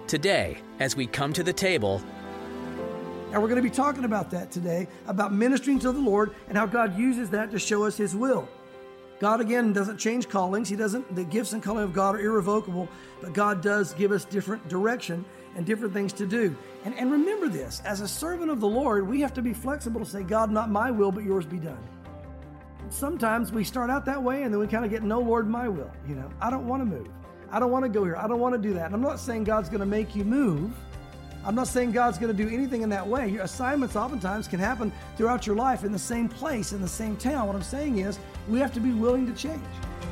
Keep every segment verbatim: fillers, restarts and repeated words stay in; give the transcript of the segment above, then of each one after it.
Today, as we come to the table, and we're going to be talking about that today, about ministering to the Lord and how God uses that to show us His will. God, again, doesn't change callings. He doesn't, the gifts and calling of God are irrevocable, but God does give us different direction and different things to do. And, and remember this, as a servant of the Lord, we have to be flexible to say, God, not my will, but yours be done. Sometimes we start out that way and then we kind of get, no, Lord, my will. You know, I don't want to move. I don't want to go here. I don't want to do that. And I'm not saying God's going to make you move. I'm not saying God's going to do anything in that way. Your assignments oftentimes can happen throughout your life in the same place, in the same town. What I'm saying is we have to be willing to change.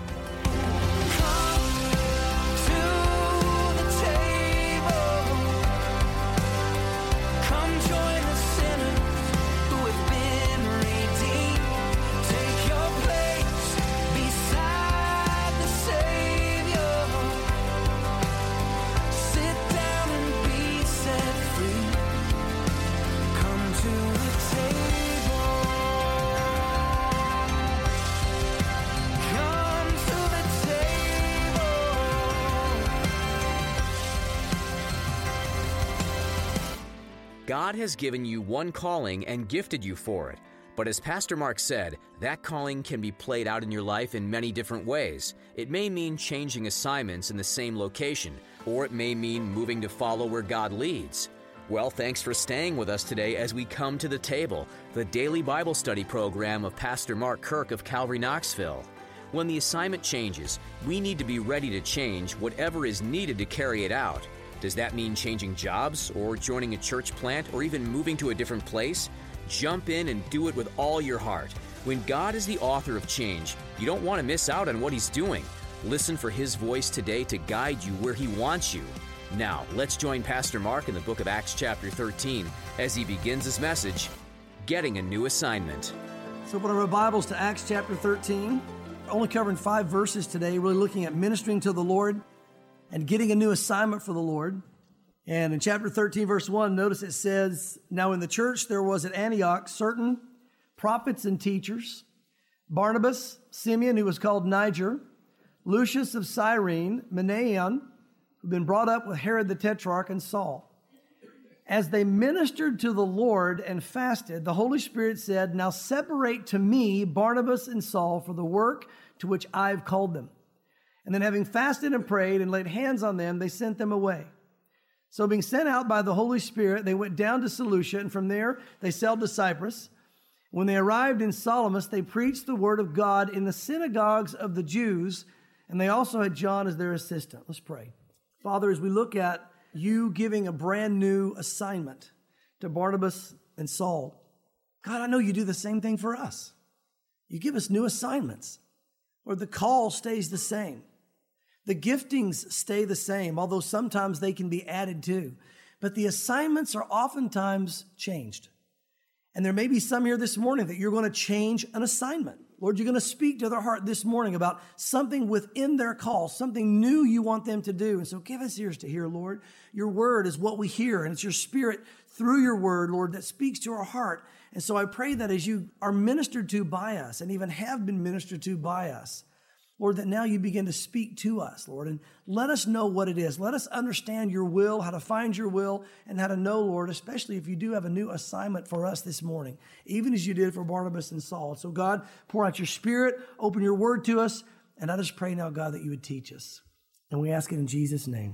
God has given you one calling and gifted you for it. But as Pastor Mark said, that calling can be played out in your life in many different ways. It may mean changing assignments in the same location, or it may mean moving to follow where God leads. Well, thanks for staying with us today as we come to the table, the daily Bible study program of Pastor Mark Kirk of Calvary Knoxville. When the assignment changes, we need to be ready to change whatever is needed to carry it out. Does that mean changing jobs or joining a church plant or even moving to a different place? Jump in and do it with all your heart. When God is the author of change, you don't want to miss out on what He's doing. Listen for His voice today to guide you where He wants you. Now, let's join Pastor Mark in the book of Acts chapter thirteen as he begins his message, Getting a New Assignment. So open our Bibles to Acts chapter thirteen. Only covering five verses today, really looking at ministering to the Lord and getting a new assignment for the Lord. And in chapter thirteen, verse one, notice it says, Now in the church there was at Antioch certain prophets and teachers, Barnabas, Simeon, who was called Niger, Lucius of Cyrene, Manaen, who'd been brought up with Herod the Tetrarch, and Saul. As they ministered to the Lord and fasted, the Holy Spirit said, Now separate to me Barnabas and Saul for the work to which I've called them. And then having fasted and prayed and laid hands on them, they sent them away. So being sent out by the Holy Spirit, they went down to Seleucia, and from there they sailed to Cyprus. When they arrived in Salamis, they preached the word of God in the synagogues of the Jews, and they also had John as their assistant. Let's pray. Father, as we look at you giving a brand new assignment to Barnabas and Saul, God, I know you do the same thing for us. You give us new assignments, or the call stays the same. The giftings stay the same, although sometimes they can be added to. But the assignments are oftentimes changed. And there may be some here this morning that you're going to change an assignment. Lord, you're going to speak to their heart this morning about something within their call, something new you want them to do. And so give us ears to hear, Lord. Your word is what we hear, and it's your Spirit through your word, Lord, that speaks to our heart. And so I pray that as you are ministered to by us, and even have been ministered to by us, Lord, that now you begin to speak to us, Lord, and let us know what it is. Let us understand your will, how to find your will, and how to know, Lord, especially if you do have a new assignment for us this morning, even as you did for Barnabas and Saul. So God, pour out your Spirit, open your word to us, and I just pray now, God, that you would teach us. And we ask it in Jesus' name.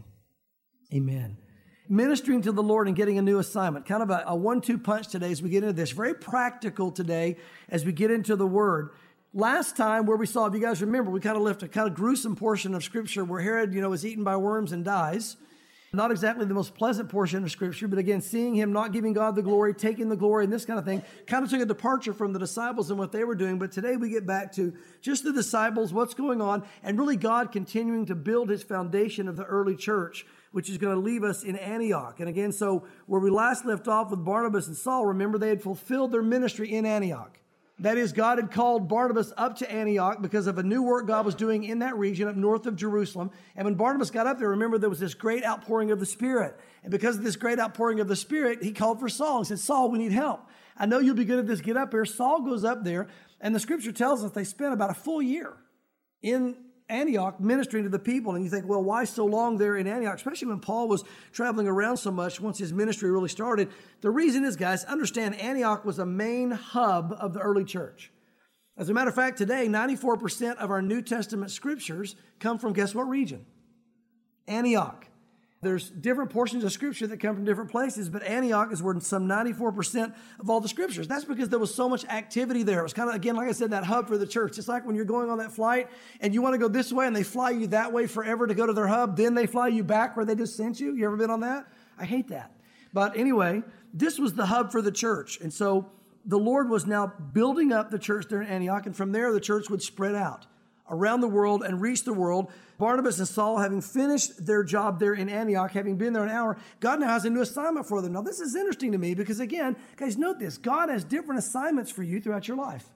Amen. Ministering to the Lord and getting a new assignment. Kind of a, a one-two punch today as we get into this. Very practical today as we get into the word. Last time where we saw, if you guys remember, we kind of left a kind of gruesome portion of Scripture where Herod, you know, is eaten by worms and dies. Not exactly the most pleasant portion of Scripture, but again, seeing him not giving God the glory, taking the glory, and this kind of thing, kind of took a departure from the disciples and what they were doing. But today we get back to just the disciples, what's going on, and really God continuing to build his foundation of the early church, which is going to leave us in Antioch. And again, so where we last left off with Barnabas and Saul, remember they had fulfilled their ministry in Antioch. That is, God had called Barnabas up to Antioch because of a new work God was doing in that region up north of Jerusalem. And when Barnabas got up there, remember there was this great outpouring of the Spirit. And because of this great outpouring of the Spirit, he called for Saul and said, Saul, we need help. I know you'll be good at this. Get up here. Saul goes up there. And the Scripture tells us they spent about a full year in Antioch ministering to the people. And you think, well, why so long there in Antioch? Especially when Paul was traveling around so much once his ministry really started. The reason is, guys, understand Antioch was a main hub of the early church. As a matter of fact, today, ninety-four percent of our New Testament scriptures come from, guess what region? Antioch. There's different portions of Scripture that come from different places, but Antioch is where some ninety-four percent of all the Scriptures. That's because there was so much activity there. It was kind of, again, like I said, that hub for the church. It's like when you're going on that flight and you want to go this way and they fly you that way forever to go to their hub, then they fly you back where they just sent you. You ever been on that? I hate that. But anyway, this was the hub for the church. And so the Lord was now building up the church there in Antioch, and from there the church would spread out around the world and reach the world. Barnabas and Saul, having finished their job there in Antioch, having been there an hour, God now has a new assignment for them. Now, this is interesting to me because, again, guys, note this. God has different assignments for you throughout your life.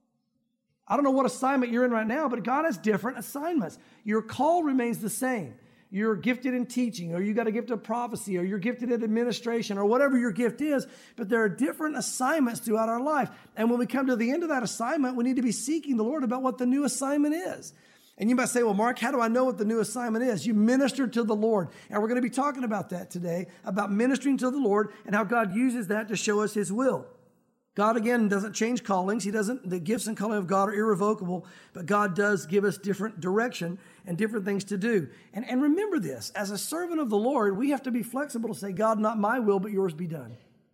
I don't know what assignment you're in right now, but God has different assignments. Your call remains the same. You're gifted in teaching, or you got a gift of prophecy, or you're gifted in administration, or whatever your gift is, but there are different assignments throughout our life. And when we come to the end of that assignment, we need to be seeking the Lord about what the new assignment is. And you might say, well, Mark, how do I know what the new assignment is? You minister to the Lord. And we're going to be talking about that today, about ministering to the Lord and how God uses that to show us his will. God, again, doesn't change callings. He doesn't, the gifts and calling of God are irrevocable, but God does give us different direction and different things to do. And, and remember this, as a servant of the Lord, we have to be flexible to say, God, not my will, but yours be done.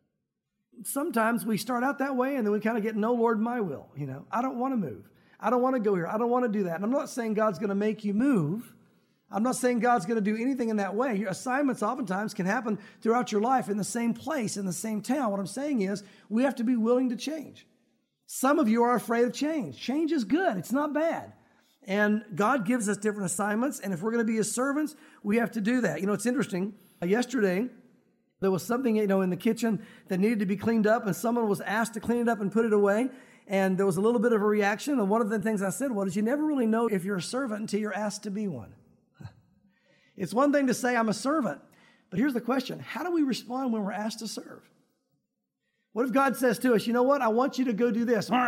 Sometimes we start out that way and then we kind of get, no, Lord, my will. You know, I don't want to move. I don't want to go here. I don't want to do that. And I'm not saying God's going to make you move. I'm not saying God's going to do anything in that way. Your assignments oftentimes can happen throughout your life in the same place, in the same town. What I'm saying is we have to be willing to change. Some of you are afraid of change. Change is good. It's not bad. And God gives us different assignments. And if we're going to be his servants, we have to do that. You know, it's interesting. Yesterday, there was something, you know, in the kitchen that needed to be cleaned up, and someone was asked to clean it up and put it away. And there was a little bit of a reaction. And one of the things I said was, you never really know if you're a servant until you're asked to be one. It's one thing to say I'm a servant, but here's the question. How do we respond when we're asked to serve? What if God says to us, you know what? I want you to go do this.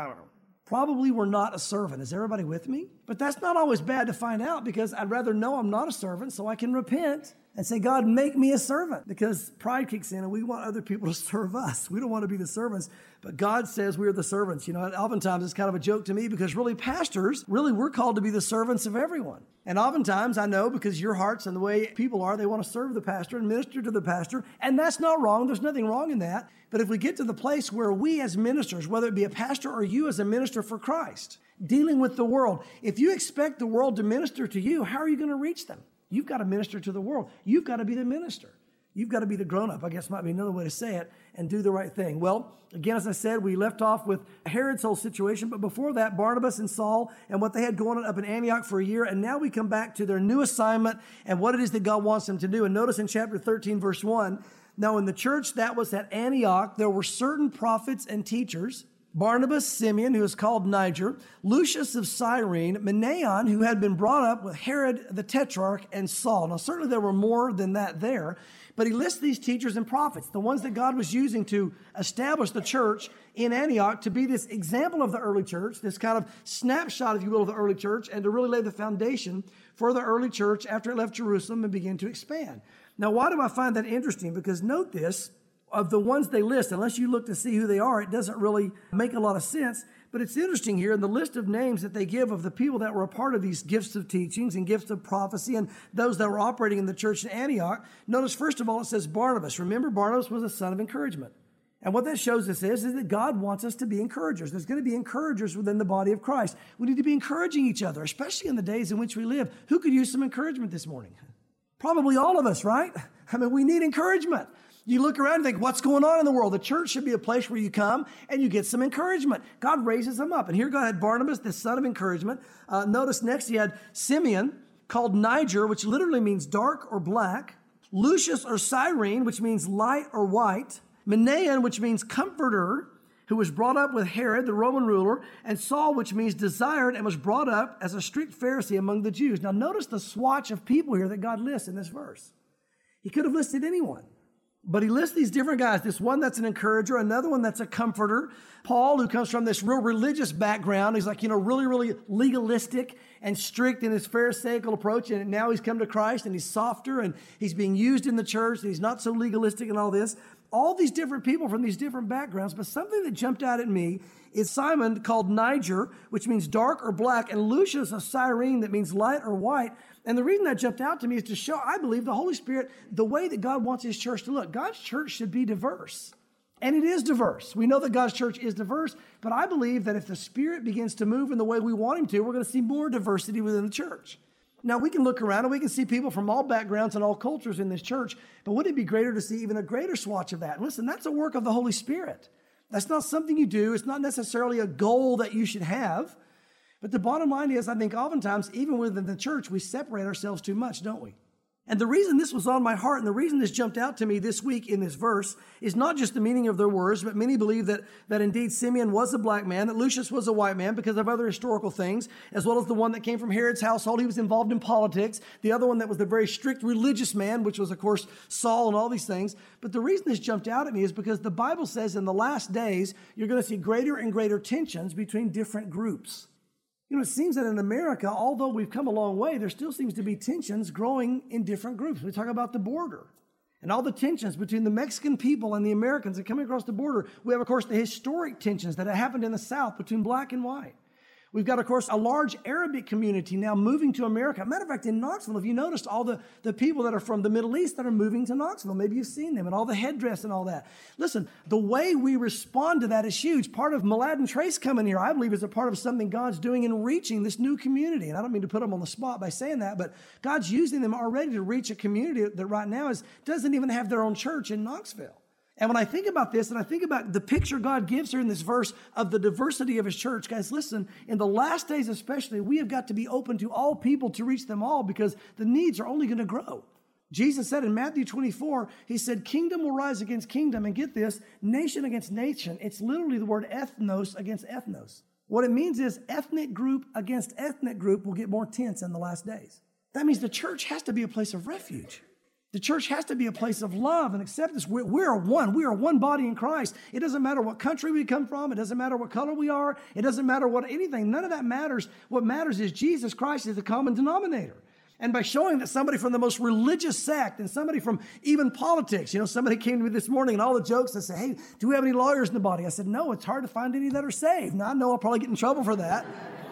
Probably we're not a servant. Is everybody with me? But that's not always bad to find out, because I'd rather know I'm not a servant so I can repent and say, God, make me a servant, because pride kicks in and we want other people to serve us. We don't want to be the servants, but God says we're the servants. You know, oftentimes it's kind of a joke to me, because really pastors, really we're called to be the servants of everyone. And oftentimes I know, because your hearts and the way people are, they want to serve the pastor and minister to the pastor. And that's not wrong. There's nothing wrong in that. But if we get to the place where we as ministers, whether it be a pastor or you as a minister for Christ, dealing with the world, if you expect the world to minister to you, how are you going to reach them? You've got to minister to the world. You've got to be the minister. You've got to be the grown-up, I guess might be another way to say it, and do the right thing. Well, again, as I said, we left off with Herod's whole situation, but before that, Barnabas and Saul and what they had going on up in Antioch for a year, and now we come back to their new assignment and what it is that God wants them to do. And notice in chapter thirteen, verse one, now in the church that was at Antioch, there were certain prophets and teachers, Barnabas, Simeon, who is called Niger, Lucius of Cyrene, Manaen, who had been brought up with Herod the Tetrarch, and Saul. Now, certainly there were more than that there, but he lists these teachers and prophets, the ones that God was using to establish the church in Antioch to be this example of the early church, this kind of snapshot, if you will, of the early church, and to really lay the foundation for the early church after it left Jerusalem and began to expand. Now, why do I find that interesting? Because note this, of the ones they list, unless you look to see who they are, it doesn't really make a lot of sense. But it's interesting here in the list of names that they give of the people that were a part of these gifts of teachings and gifts of prophecy and those that were operating in the church in Antioch. Notice, first of all, it says Barnabas. Remember, Barnabas was a son of encouragement. And what that shows us is, is that God wants us to be encouragers. There's going to be encouragers within the body of Christ. We need to be encouraging each other, especially in the days in which we live. Who could use some encouragement this morning? Probably all of us, right? I mean, we need encouragement. You look around and think, what's going on in the world? The church should be a place where you come and you get some encouragement. God raises them up. And here God had Barnabas, the son of encouragement. Uh, notice next he had Simeon, called Niger, which literally means dark or black. Lucius or Cyrene, which means light or white. Manaen, which means comforter, who was brought up with Herod, the Roman ruler. And Saul, which means desired, and was brought up as a strict Pharisee among the Jews. Now notice the swatch of people here that God lists in this verse. He could have listed anyone. But he lists these different guys. This one that's an encourager, another one that's a comforter. Paul, who comes from this real religious background, he's like, you know, really, really legalistic and strict in his Pharisaical approach. And now he's come to Christ and he's softer and he's being used in the church and he's not so legalistic and all this. All these different people from these different backgrounds. But something that jumped out at me is Simon, called Niger, which means dark or black, and Lucius of Cyrene, that means light or white. And the reason that jumped out to me is to show, I believe, the Holy Spirit, the way that God wants his church to look. God's church should be diverse. And it is diverse. We know that God's church is diverse, but I believe that if the Spirit begins to move in the way we want him to, we're going to see more diversity within the church. Now, we can look around and we can see people from all backgrounds and all cultures in this church, but wouldn't it be greater to see even a greater swatch of that? And listen, that's a work of the Holy Spirit. That's not something you do. It's not necessarily a goal that you should have. But the bottom line is, I think oftentimes, even within the church, we separate ourselves too much, don't we? And the reason this was on my heart and the reason this jumped out to me this week in this verse is not just the meaning of their words, but many believe that, that indeed Simeon was a black man, that Lucius was a white man because of other historical things, as well as the one that came from Herod's household. He was involved in politics. The other one that was the very strict religious man, which was, of course, Saul and all these things. But the reason this jumped out at me is because the Bible says in the last days, you're going to see greater and greater tensions between different groups. You know, it seems that in America, although we've come a long way, there still seems to be tensions growing in different groups. We talk about the border and all the tensions between the Mexican people and the Americans that coming across the border. We have, of course, the historic tensions that have happened in the South between black and white. We've got, of course, a large Arabic community now moving to America. Matter of fact, in Knoxville, have you noticed all the, the people that are from the Middle East that are moving to Knoxville? Maybe you've seen them and all the headdress and all that. Listen, the way we respond to that is huge. Part of Malad and Trace coming here, I believe, is a part of something God's doing in reaching this new community. And I don't mean to put them on the spot by saying that, but God's using them already to reach a community that right now is doesn't even have their own church in Knoxville. And when I think about this, and I think about the picture God gives here in this verse of the diversity of his church, guys, listen, in the last days especially, we have got to be open to all people to reach them all because the needs are only going to grow. Jesus said in Matthew twenty-four, he said, kingdom will rise against kingdom, and get this, nation against nation. It's literally the word ethnos against ethnos. What it means is ethnic group against ethnic group will get more tense in the last days. That means the church has to be a place of refuge. The church has to be a place of love and acceptance. We're, we're one. We are one body in Christ. It doesn't matter what country we come from. It doesn't matter what color we are. It doesn't matter what anything. None of that matters. What matters is Jesus Christ is the common denominator. And by showing that somebody from the most religious sect and somebody from even politics, you know, somebody came to me this morning and all the jokes, they say, hey, do we have any lawyers in the body? I said, no, it's hard to find any that are saved. Now, I know I'll probably get in trouble for that.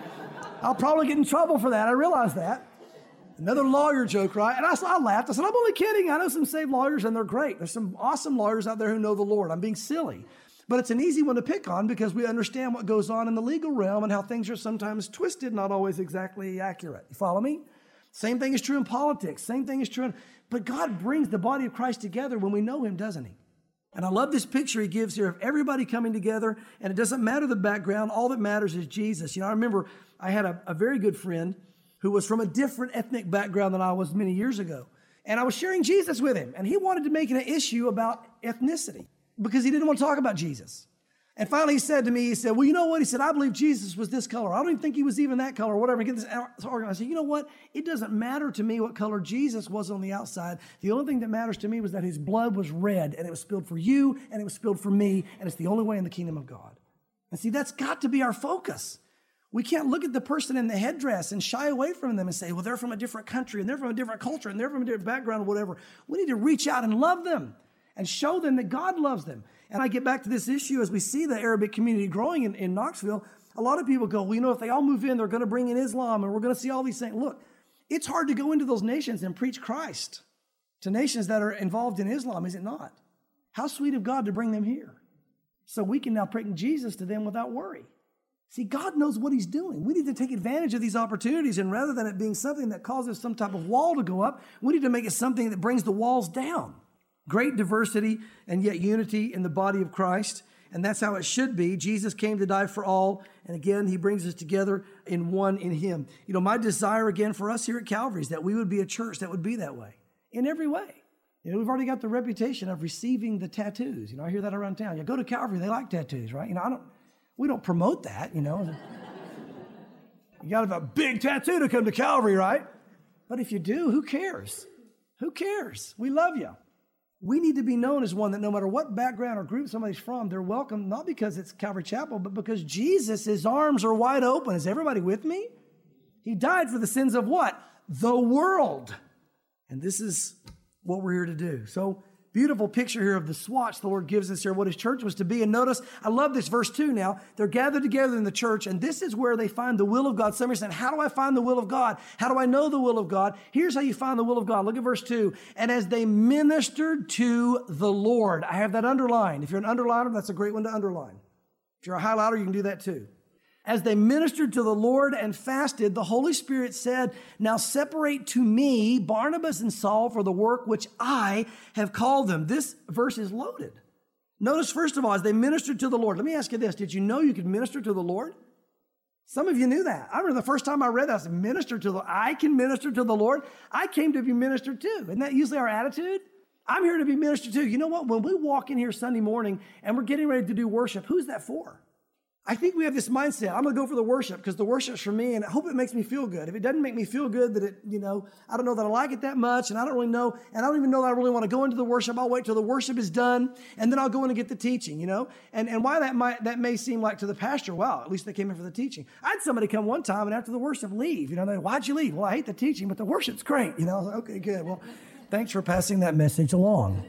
I'll probably get in trouble for that. I realize that. Another lawyer joke, right? And I, I laughed. I said, I'm only kidding. I know some saved lawyers, and they're great. There's some awesome lawyers out there who know the Lord. I'm being silly. But it's an easy one to pick on because we understand what goes on in the legal realm and how things are sometimes twisted, not always exactly accurate. You follow me? Same thing is true in politics. Same thing is true in... But God brings the body of Christ together when we know him, doesn't he? And I love this picture he gives here of everybody coming together, and it doesn't matter the background. All that matters is Jesus. You know, I remember I had a, a very good friend who was from a different ethnic background than I was many years ago. And I was sharing Jesus with him, and he wanted to make it an issue about ethnicity because he didn't want to talk about Jesus. And finally he said to me, he said, well, you know what? He said, I believe Jesus was this color. I don't even think he was even that color or whatever. Get this argument. I said, you know what? It doesn't matter to me what color Jesus was on the outside. The only thing that matters to me was that his blood was red, and it was spilled for you, and it was spilled for me, and it's the only way in the kingdom of God. And see, that's got to be our focus. We can't look at the person in the headdress and shy away from them and say, well, they're from a different country and they're from a different culture and they're from a different background or whatever. We need to reach out and love them and show them that God loves them. And I get back to this issue as we see the Arabic community growing in, in Knoxville. A lot of people go, well, you know, if they all move in, they're going to bring in Islam and we're going to see all these things. Look, it's hard to go into those nations and preach Christ to nations that are involved in Islam, is it not? How sweet of God to bring them here so we can now preach Jesus to them without worry. See, God knows what he's doing. We need to take advantage of these opportunities, and rather than it being something that causes some type of wall to go up, we need to make it something that brings the walls down. Great diversity and yet unity in the body of Christ, and that's how it should be. Jesus came to die for all, and again, he brings us together in one in him. You know, my desire again for us here at Calvary is that we would be a church that would be that way in every way. You know, we've already got the reputation of receiving the tattoos. You know, I hear that around town. You go to Calvary, they like tattoos, right? You know, I don't... We don't promote that, you know. You got to have a big tattoo to come to Calvary, right? But if you do, who cares? Who cares? We love you. We need to be known as one that no matter what background or group somebody's from, they're welcome, not because it's Calvary Chapel, but because Jesus, his arms are wide open. Is everybody with me? He died for the sins of what? The world. And this is what we're here to do. So, beautiful picture here of the swatch the Lord gives us here, what his church was to be. And notice, I love this verse two now. They're gathered together in the church, and this is where they find the will of God. Some are saying, how do I find the will of God? How do I know the will of God? Here's how you find the will of God. Look at verse two. And as they ministered to the Lord. I have that underlined. If you're an underliner, that's a great one to underline. If you're a highlighter, you can do that too. As they ministered to the Lord and fasted, the Holy Spirit said, now separate to me Barnabas and Saul for the work which I have called them. This verse is loaded. Notice, first of all, as they ministered to the Lord. Let me ask you this. Did you know you could minister to the Lord? Some of you knew that. I remember the first time I read that, I said, minister to the, I can minister to the Lord. I came to be ministered to. Isn't that usually our attitude? I'm here to be ministered to. You know what? When we walk in here Sunday morning and we're getting ready to do worship, who's that for? I think we have this mindset. I'm going to go for the worship because the worship's for me, and I hope it makes me feel good. If it doesn't make me feel good, that it, you know, I don't know that I like it that much, and I don't really know, and I don't even know that I really want to go into the worship. I'll wait till the worship is done, and then I'll go in and get the teaching, you know? And and why that might that may seem like to the pastor, wow, at least they came in for the teaching. I had somebody come one time, and after the worship, leave. You know, they, why'd you leave? Well, I hate the teaching, but the worship's great. You know, I was like, okay, good. Well, thanks for passing that message along.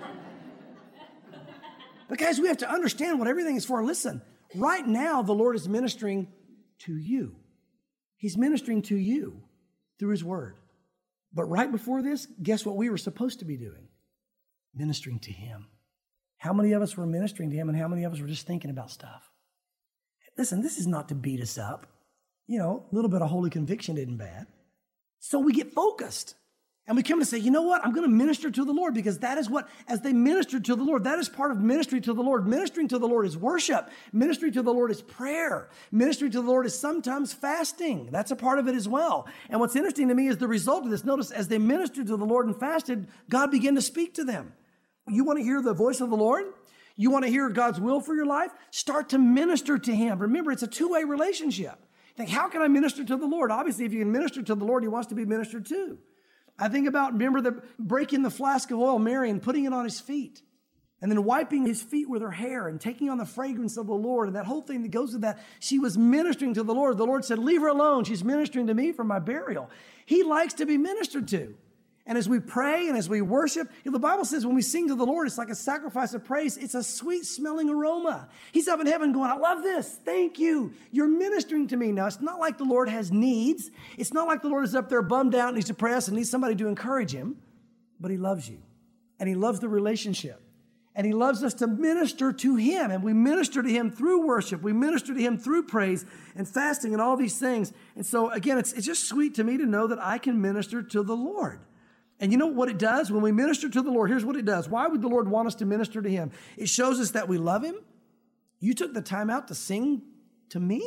But guys, we have to understand what everything is for. Listen. Right now, the Lord is ministering to you. He's ministering to you through his word. But right before this, guess what we were supposed to be doing? Ministering to him. How many of us were ministering to him and how many of us were just thinking about stuff? Listen, this is not to beat us up. You know, a little bit of holy conviction isn't bad. So we get focused. And we come to say, you know what? I'm going to minister to the Lord because that is what, as they ministered to the Lord, that is part of ministry to the Lord. Ministering to the Lord is worship. Ministry to the Lord is prayer. Ministry to the Lord is sometimes fasting. That's a part of it as well. And what's interesting to me is the result of this. Notice, as they ministered to the Lord and fasted, God began to speak to them. You want to hear the voice of the Lord? You want to hear God's will for your life? Start to minister to him. Remember, it's a two-way relationship. Think, how can I minister to the Lord? Obviously, if you can minister to the Lord, he wants to be ministered to. I think about, remember, the breaking the flask of oil, Mary, and putting it on his feet, and then wiping his feet with her hair and taking on the fragrance of the Lord, and that whole thing that goes with that. She was ministering to the Lord. The Lord said, leave her alone. She's ministering to me for my burial. He likes to be ministered to. And as we pray and as we worship, you know, the Bible says when we sing to the Lord, it's like a sacrifice of praise. It's a sweet smelling aroma. He's up in heaven going, I love this. Thank you. You're ministering to me. Now, it's not like the Lord has needs. It's not like the Lord is up there bummed out and he's depressed and needs somebody to encourage him. But he loves you. And he loves the relationship. And he loves us to minister to him. And we minister to him through worship. We minister to him through praise and fasting and all these things. And so, again, it's, it's just sweet to me to know that I can minister to the Lord. And you know what it does? When we minister to the Lord, here's what it does. Why would the Lord want us to minister to him? It shows us that we love him. You took the time out to sing to me?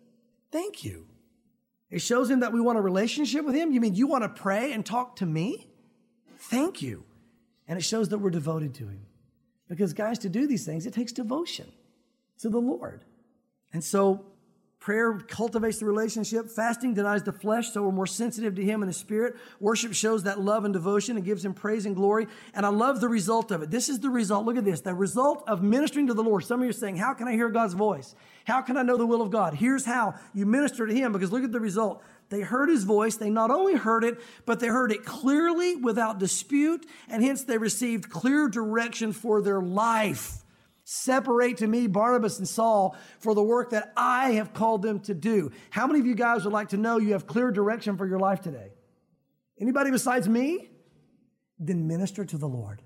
Thank you. It shows him that we want a relationship with him. You mean you want to pray and talk to me? Thank you. And it shows that we're devoted to him. Because, guys, to do these things, it takes devotion to the Lord. And so prayer cultivates the relationship. Fasting denies the flesh, so we're more sensitive to him and his spirit. Worship shows that love and devotion and gives him praise and glory. And I love the result of it. This is the result. Look at this. The result of ministering to the Lord. Some of you are saying, how can I hear God's voice? How can I know the will of God? Here's how you minister to him, because look at the result. They heard his voice. They not only heard it, but they heard it clearly without dispute, and hence they received clear direction for their life. Separate to me Barnabas and Saul for the work that I have called them to do. How many of you guys would like to know you have clear direction for your life today? Anybody besides me? Then minister to the Lord.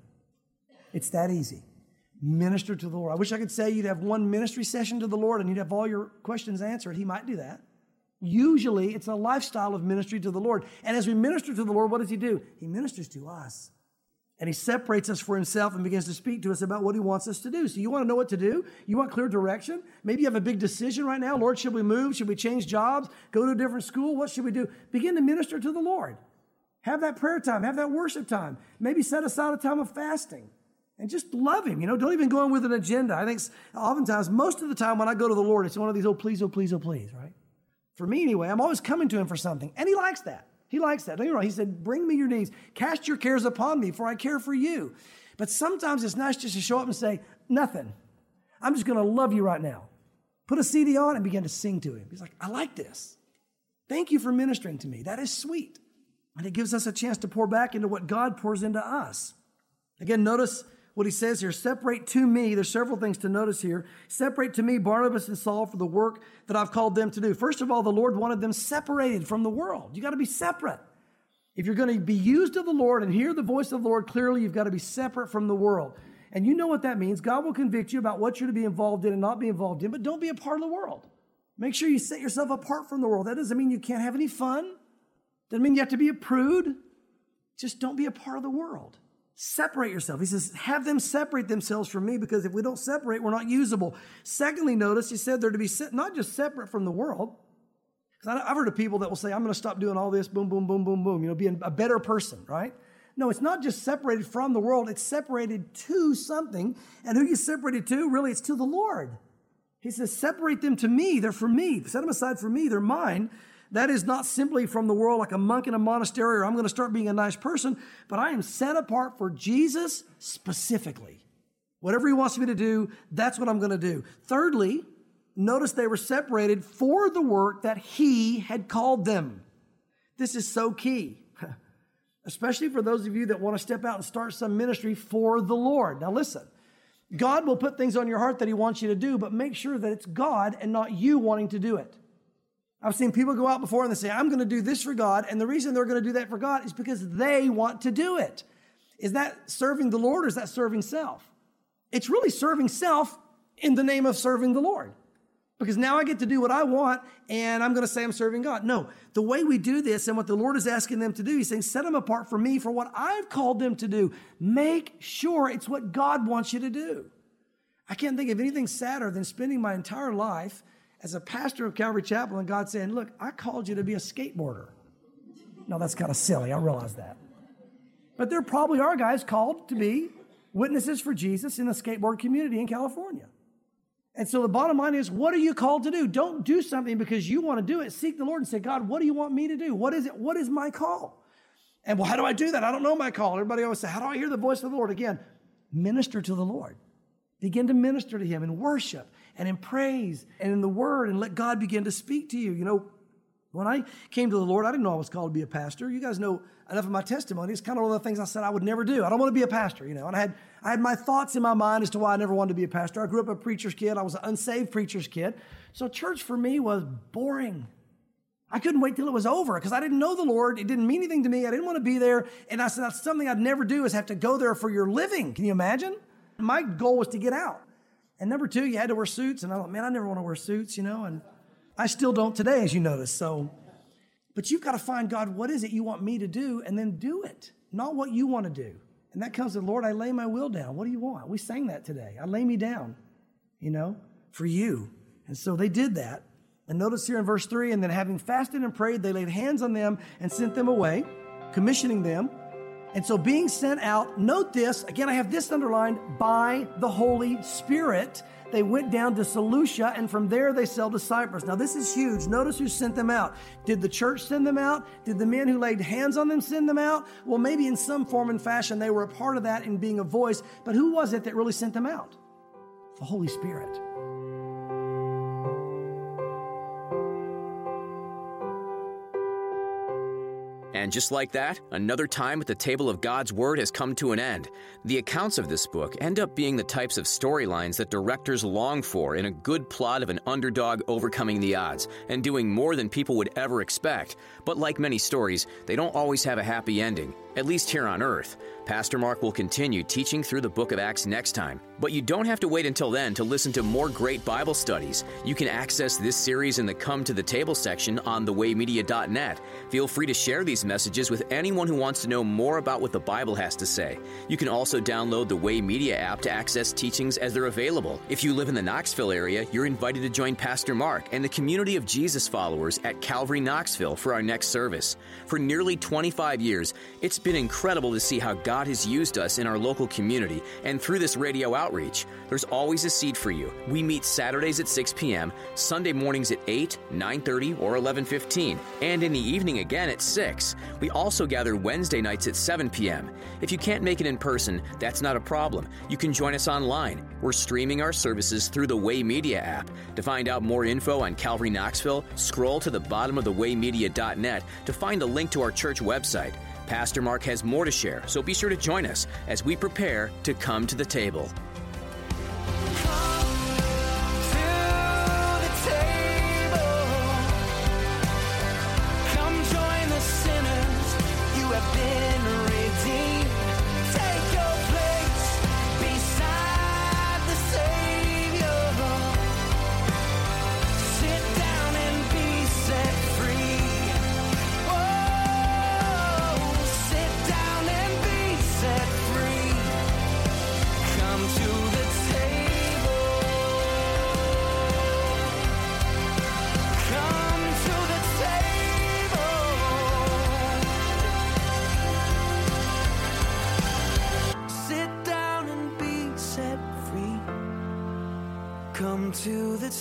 It's that easy. Minister to the Lord. I wish I could say you'd have one ministry session to the Lord and you'd have all your questions answered. He might do that. Usually, it's a lifestyle of ministry to the Lord. And as we minister to the Lord, what does he do? He ministers to us. And he separates us for himself and begins to speak to us about what he wants us to do. So you want to know what to do? You want clear direction? Maybe you have a big decision right now. Lord, should we move? Should we change jobs? Go to a different school? What should we do? Begin to minister to the Lord. Have that prayer time. Have that worship time. Maybe set aside a time of fasting. And just love him. You know, don't even go in with an agenda. I think oftentimes, most of the time when I go to the Lord, it's one of these, oh, please, oh, please, oh, please, right? For me anyway, I'm always coming to him for something. And he likes that. He likes that. Don't get me wrong. He said, bring me your needs. Cast your cares upon me, for I care for you. But sometimes it's nice just to show up and say, nothing. I'm just going to love you right now. Put a C D on and begin to sing to him. He's like, I like this. Thank you for ministering to me. That is sweet. And it gives us a chance to pour back into what God pours into us. Again, notice what he says here, separate to me. There's several things to notice here. Separate to me Barnabas and Saul for the work that I've called them to do. First of all, the Lord wanted them separated from the world. You got to be separate. If you're going to be used of the Lord and hear the voice of the Lord clearly, you've got to be separate from the world. And you know what that means. God will convict you about what you're to be involved in and not be involved in, but don't be a part of the world. Make sure you set yourself apart from the world. That doesn't mean you can't have any fun. Doesn't mean you have to be a prude. Just don't be a part of the world. Separate yourself. He says, have them separate themselves from me, because if we don't separate, we're not usable. Secondly, notice he said they're to be se- not just separate from the world. Because I've heard of people that will say, I'm going to stop doing all this, boom, boom, boom, boom, boom, you know, be a better person, right? No, it's not just separated from the world. It's separated to something. And who you separated to, really, it's to the Lord. He says, separate them to me. They're for me. Set them aside for me. They're mine. That is not simply from the world like a monk in a monastery, or I'm going to start being a nice person, but I am set apart for Jesus specifically. Whatever he wants me to do, that's what I'm going to do. Thirdly, notice they were separated for the work that he had called them. This is so key, especially for those of you that want to step out and start some ministry for the Lord. Now listen, God will put things on your heart that he wants you to do, but make sure that it's God and not you wanting to do it. I've seen people go out before and they say, I'm going to do this for God. And the reason they're going to do that for God is because they want to do it. Is that serving the Lord, or is that serving self? It's really serving self in the name of serving the Lord. Because now I get to do what I want and I'm going to say I'm serving God. No, the way we do this and what the Lord is asking them to do, he's saying, set them apart for me for what I've called them to do. Make sure it's what God wants you to do. I can't think of anything sadder than spending my entire life as a pastor of Calvary Chapel and God saying, look, I called you to be a skateboarder. No, that's kind of silly. I realize that. But there probably are guys called to be witnesses for Jesus in the skateboard community in California. And so the bottom line is, what are you called to do? Don't do something because you want to do it. Seek the Lord and say, God, what do you want me to do? What is it? What is my call? And well, how do I do that? I don't know my call. Everybody always say, how do I hear the voice of the Lord? Again, minister to the Lord. Begin to minister to him in worship and in praise and in the word, and let God begin to speak to you. You know, when I came to the Lord, I didn't know I was called to be a pastor. You guys know enough of my testimony. It's kind of one of the things I said I would never do. I don't want to be a pastor, you know. And I had I had my thoughts in my mind as to why I never wanted to be a pastor. I grew up a preacher's kid. I was an unsaved preacher's kid. So church for me was boring. I couldn't wait till it was over because I didn't know the Lord. It didn't mean anything to me. I didn't want to be there. And I said, that's something I'd never do, is have to go there for your living. Can you imagine? My goal was to get out. And number two, you had to wear suits. And I thought, man, I never want to wear suits, you know. And I still don't today, as you notice. So, but you've got to find, God, what is it you want me to do? And then do it, not what you want to do. And that comes to, Lord, I lay my will down. What do you want? We sang that today. I lay me down, you know, for you. And so they did that. And notice here in verse three, and then having fasted and prayed, they laid hands on them and sent them away, commissioning them. And so being sent out, note this, again, I have this underlined, by the Holy Spirit, they went down to Seleucia, and from there they sailed to Cyprus. Now this is huge. Notice who sent them out. Did the church send them out? Did the men who laid hands on them send them out? Well, maybe in some form and fashion they were a part of that in being a voice, but who was it that really sent them out? The Holy Spirit. And just like that, another time at the table of God's Word has come to an end. The accounts of this book end up being the types of storylines that directors long for in a good plot of an underdog overcoming the odds and doing more than people would ever expect. But like many stories, they don't always have a happy ending, at least here on Earth. Pastor Mark will continue teaching through the book of Acts next time. But you don't have to wait until then to listen to more great Bible studies. You can access this series in the Come to the Table section on the way media dot net. Feel free to share these messages with anyone who wants to know more about what the Bible has to say. You can also download the Way Media app to access teachings as they're available. If you live in the Knoxville area, you're invited to join Pastor Mark and the community of Jesus followers at Calvary Knoxville for our next service. For nearly twenty-five years, it's been been incredible to see how God has used us in our local community and through this radio outreach. There's always a seed for you. We meet Saturdays at six p.m., Sunday mornings at eight, nine thirty, or eleven fifteen, and in the evening again at six. We also gather Wednesday nights at seven p.m. If you can't make it in person, that's not a problem. You can join us online. We're streaming our services through the Way Media app. To find out more info on Calvary Knoxville, scroll to the bottom of the way media dot net to find a link to our church website. Pastor Mark has more to share, so be sure to join us as we prepare to come to the table. Come to the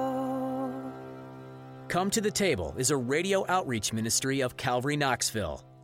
table. Come to the Table is a radio outreach ministry of Calvary Knoxville.